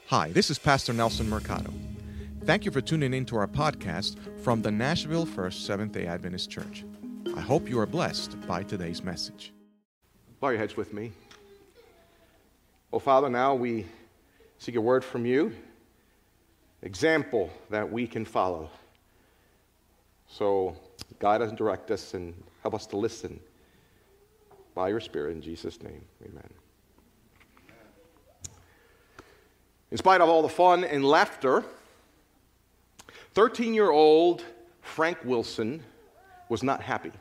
Hi, this is Pastor Nelson Mercado. Thank you for tuning in to our podcast from the Nashville First Seventh-day Adventist Church. I hope you are blessed by today's message. Bow your heads with me. Oh, Father, now we seek a word from you, example that we can follow. So guide us and direct us and help us to listen by your Spirit in Jesus' name. Amen. In spite of all the fun and laughter, 13-year-old Frank Wilson was not happy.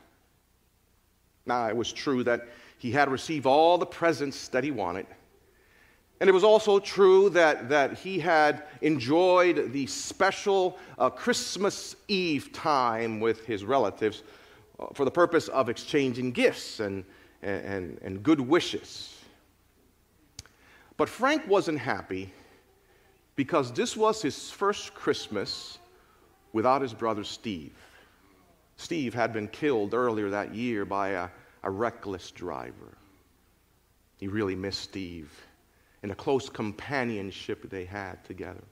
Now, it was true that he had received all the presents that he wanted. And it was also true that he had enjoyed the special Christmas Eve time with his relatives for the purpose of exchanging gifts and good wishes. But Frank wasn't happy because this was his first Christmas without his brother Steve. Steve had been killed earlier that year by a reckless driver. He really missed Steve and the close companionship they had together.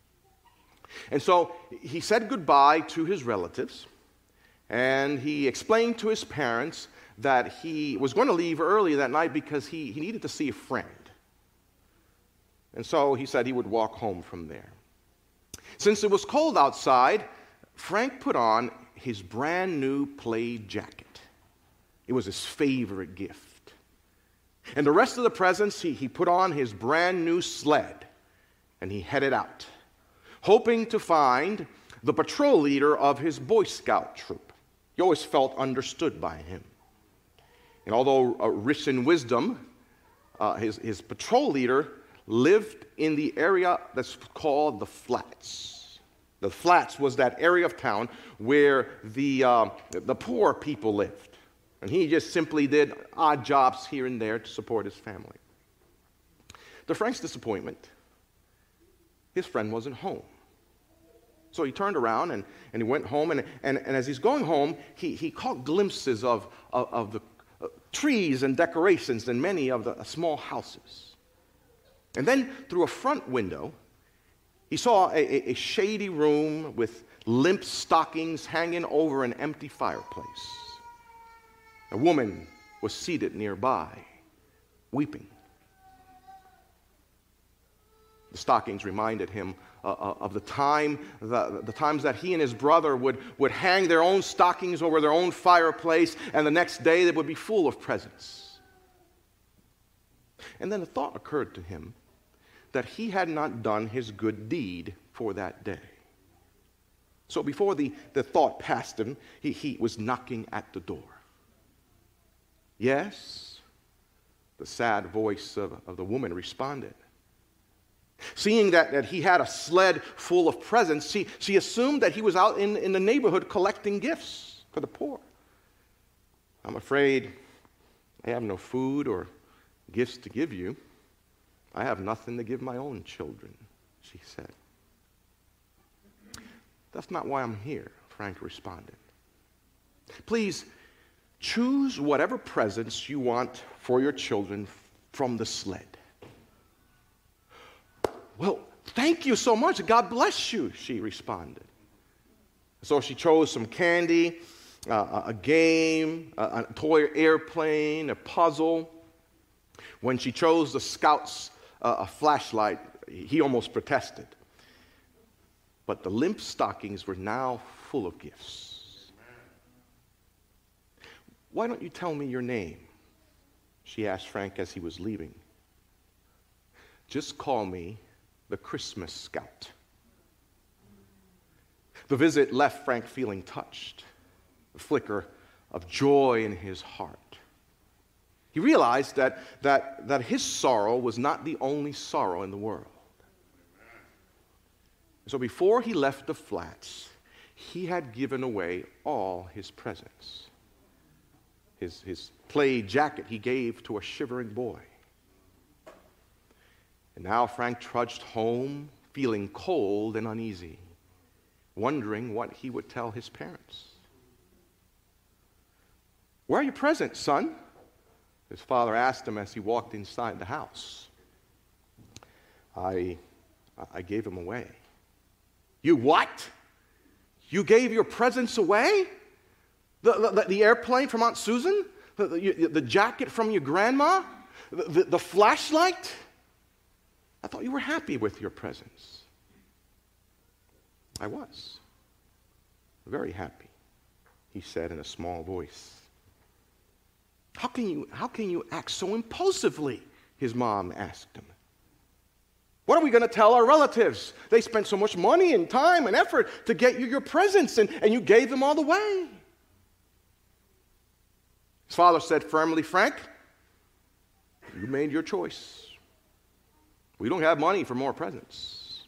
And so he said goodbye to his relatives, and he explained to his parents that he was going to leave early that night because he needed to see a friend. And so he said he would walk home from there. Since it was cold outside, Frank put on his brand new plaid jacket. It was his favorite gift. And the rest of the presents, he put on his brand new sled, and he headed out, hoping to find the patrol leader of his Boy Scout troop. He always felt understood by him. And although rich in wisdom, his patrol leader lived in the area that's called the Flats. The Flats was that area of town where the poor people lived. And he just simply did odd jobs here and there to support his family. To Frank's disappointment, his friend wasn't home. So he turned around and he went home, and as he's going home, he caught glimpses of the trees and decorations in many of the small houses. And then through a front window, he saw a shady room with limp stockings hanging over an empty fireplace. A woman was seated nearby, weeping. The stockings reminded him of the times that he and his brother would hang their own stockings over their own fireplace, and the next day they would be full of presents. And then the thought occurred to him that he had not done his good deed for that day. So before the thought passed him, he was knocking at the door. Yes, the sad voice of the woman responded. Seeing that he had a sled full of presents, she assumed that he was out in the neighborhood collecting gifts for the poor. "I'm afraid I have no food or gifts to give you. I have nothing to give my own children," she said. "That's not why I'm here," Frank responded. "Please choose whatever presents you want for your children from the sled." "Well, thank you so much. God bless you," she responded. So she chose some candy, a game, a toy airplane, a puzzle. When she chose the Scouts a flashlight, he almost protested. But the limp stockings were now full of gifts. "Why don't you tell me your name?" she asked Frank as he was leaving. "Just call me the Christmas Scout." The visit left Frank feeling touched, a flicker of joy in his heart. He realized that his sorrow was not the only sorrow in the world. So before he left the Flats, he had given away all his presents. His plaid jacket he gave to a shivering boy. And now Frank trudged home, feeling cold and uneasy, wondering what he would tell his parents. "Where are your presents, son?" his father asked him as he walked inside the house. I I gave them away. You what? You gave your presents away? The airplane from Aunt Susan? The jacket from your grandma? The flashlight? I thought you were happy with your presents. I was. Very happy, he said in a small voice. How can you act so impulsively? His mom asked him. What are we going to tell our relatives? They spent so much money and time and effort to get you your presents, and you gave them all away. His father said firmly, Frank, you made your choice. We don't have money for more presents.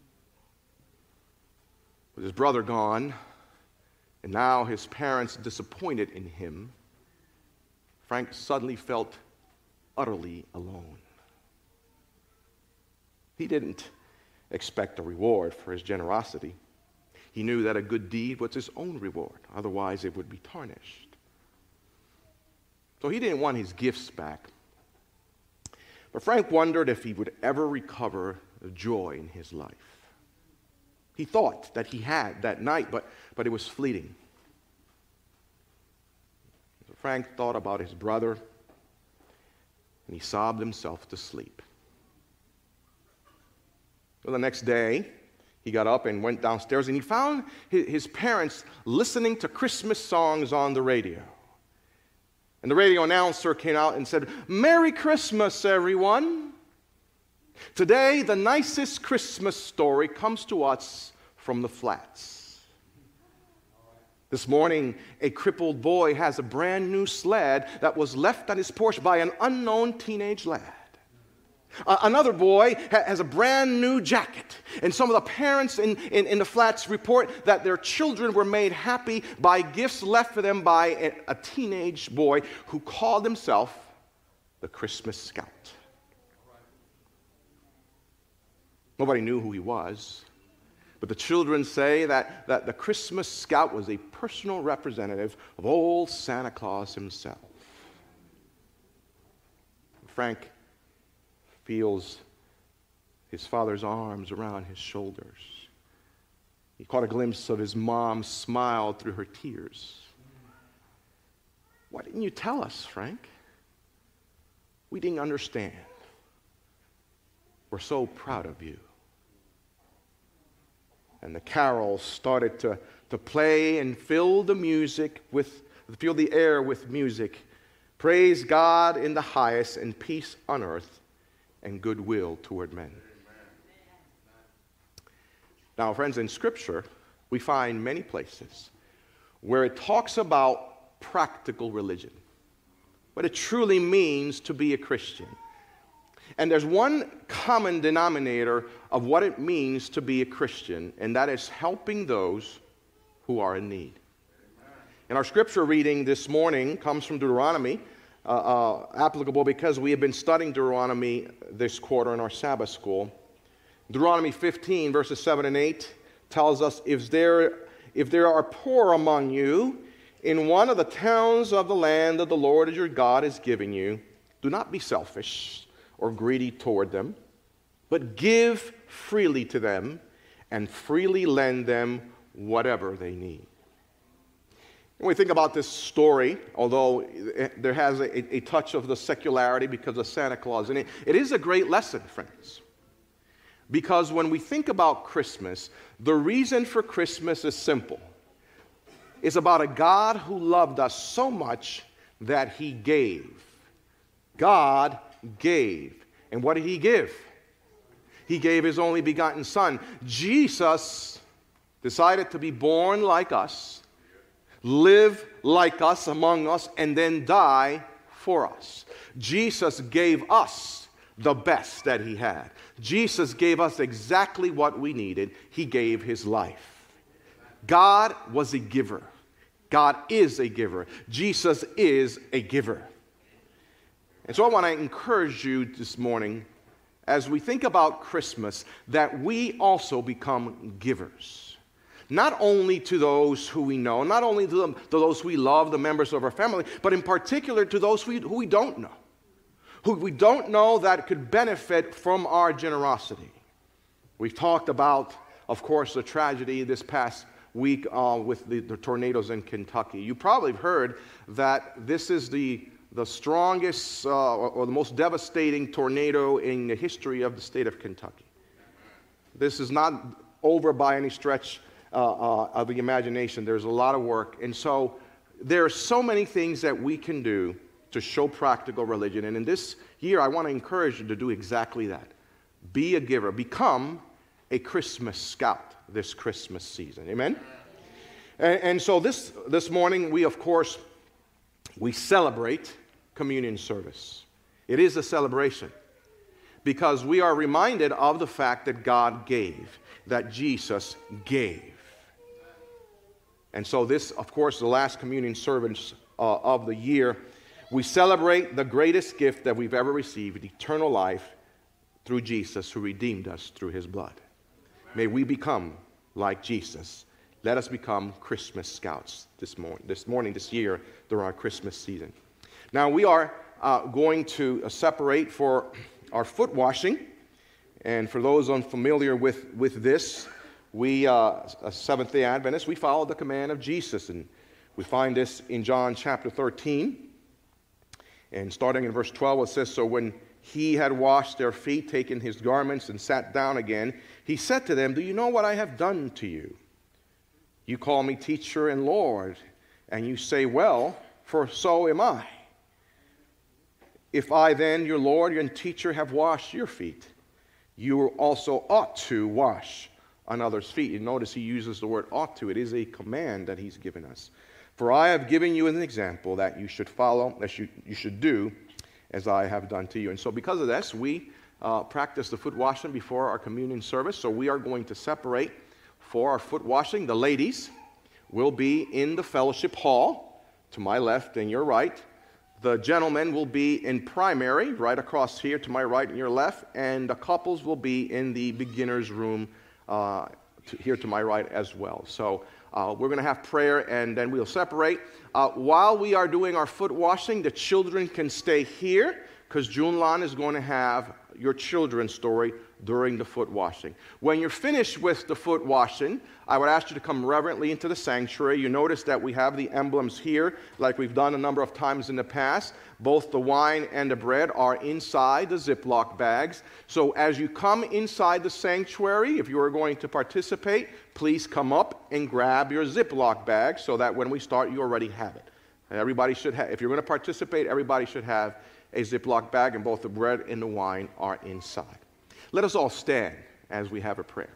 With his brother gone, and now his parents disappointed in him, Frank suddenly felt utterly alone. He didn't expect a reward for his generosity. He knew that a good deed was his own reward, otherwise it would be tarnished. So he didn't want his gifts back. But Frank wondered if he would ever recover the joy in his life. He thought that he had that night, but it was fleeting. So Frank thought about his brother, and he sobbed himself to sleep. Well, the next day, he got up and went downstairs, and he found his parents listening to Christmas songs on the radio. And the radio announcer came out and said, "Merry Christmas, everyone. Today, the nicest Christmas story comes to us from the flats. This morning, a crippled boy has a brand new sled that was left on his porch by an unknown teenage lad. Another boy has a brand new jacket, and some of the parents in the flats report that their children were made happy by gifts left for them by a teenage boy who called himself the Christmas Scout. Nobody knew who he was, but the children say that the Christmas Scout was a personal representative of old Santa Claus himself. Frank feels his father's arms around his shoulders. He caught a glimpse of his mom's smile through her tears. Why didn't you tell us, Frank? We didn't understand. We're so proud of you. And the carols started to play and fill the air with music. Praise God in the highest, and peace on earth, and goodwill toward men. Now, friends, in Scripture, we find many places where it talks about practical religion, what it truly means to be a Christian. And there's one common denominator of what it means to be a Christian, and that is helping those who are in need. And our Scripture reading this morning comes from Deuteronomy, applicable because we have been studying Deuteronomy this quarter in our Sabbath school. Deuteronomy 15, verses 7 and 8 tells us, if there are poor among you in one of the towns of the land that the Lord your God is giving you, do not be selfish or greedy toward them, but give freely to them and freely lend them whatever they need. When we think about this story, although there has a touch of the secularity because of Santa Claus in it, it is a great lesson, friends. Because when we think about Christmas, the reason for Christmas is simple. It's about a God who loved us so much that He gave. God gave. And what did He give? He gave His only begotten Son. Jesus decided to be born like us, live like us, among us, and then die for us. Jesus gave us the best that He had. Jesus gave us exactly what we needed. He gave His life. God was a giver. God is a giver. Jesus is a giver. And so I want to encourage you this morning, as we think about Christmas, that we also become givers. Not only to those who we know, not only to those we love, the members of our family, but in particular to those who we don't know. Who we don't know that could benefit from our generosity. We've talked about, of course, the tragedy this past week with the tornadoes in Kentucky. You probably have heard that this is the strongest or the most devastating tornado in the history of the state of Kentucky. This is not over by any stretch of the imagination. There's a lot of work. And so there are so many things that we can do to show practical religion. And in this year, I want to encourage you to do exactly that. Be a giver. Become a Christmas scout this Christmas season. Amen? And so this morning, we celebrate communion service. It is a celebration because we are reminded of the fact that God gave, that Jesus gave. And so this, of course, the last communion service of the year, we celebrate the greatest gift that we've ever received, eternal life through Jesus who redeemed us through his blood. May we become like Jesus. Let us become Christmas scouts this year during our Christmas season. Now we are going to separate for our foot washing. And for those unfamiliar with this, we, Seventh-day Adventists, we follow the command of Jesus. And we find this in John chapter 13. And starting in verse 12, it says, "So when he had washed their feet, taken his garments, and sat down again, he said to them, 'Do you know what I have done to you? You call me teacher and Lord, and you say, well, for so am I. If I then, your Lord and teacher, have washed your feet, you also ought to wash another's feet.'" And notice he uses the word ought to. It is a command that he's given us. "For I have given you an example that you should follow, that you should do as I have done to you." And so because of this, we practice the foot washing before our communion service. So we are going to separate for our foot washing. The ladies will be in the fellowship hall to my left and your right. The gentlemen will be in primary right across here to my right and your left. And the couples will be in the beginner's room here to my right as well. So we're going to have prayer and then we'll separate. While we are doing our foot washing, the children can stay here because Junlan is going to have your children's story during the foot washing. When you're finished with the foot washing, I would ask you to come reverently into the sanctuary. You notice that we have the emblems here like we've done a number of times in the past. Both the wine and the bread are inside the Ziploc bags. So as you come inside the sanctuary, if you are going to participate, please come up and grab your Ziploc bag so that when we start, you already have it. Everybody should have, if you're going to participate, everybody should have a Ziploc bag, and both the bread and the wine are inside. Let us all stand as we have a prayer.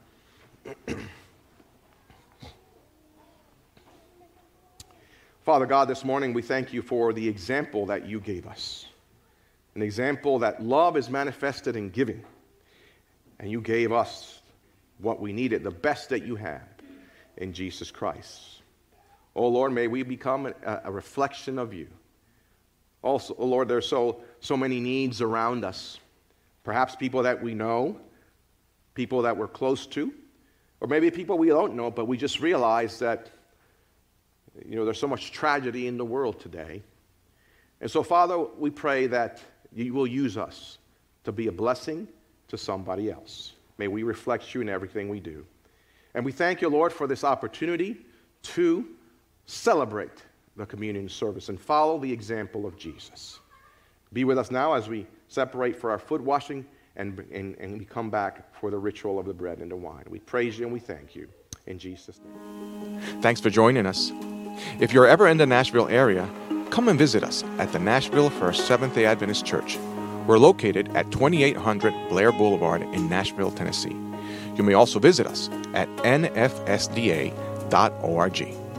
Father God, this morning we thank you for the example that you gave us. An example that love is manifested in giving. And you gave us what we needed, the best that you have in Jesus Christ. Oh Lord, may we become a reflection of you. Also, oh Lord, there's so many needs around us. Perhaps people that we know, people that we're close to, or maybe people we don't know, but we just realize that, there's so much tragedy in the world today. And so, Father, we pray that you will use us to be a blessing to somebody else. May we reflect you in everything we do. And we thank you, Lord, for this opportunity to celebrate the communion service and follow the example of Jesus. Be with us now as we separate for our foot washing and we come back for the ritual of the bread and the wine. We praise you and we thank you. In Jesus' name. Thanks for joining us. If you're ever in the Nashville area, come and visit us at the Nashville First Seventh-day Adventist Church. We're located at 2800 Blair Boulevard in Nashville, Tennessee. You may also visit us at nfsda.org.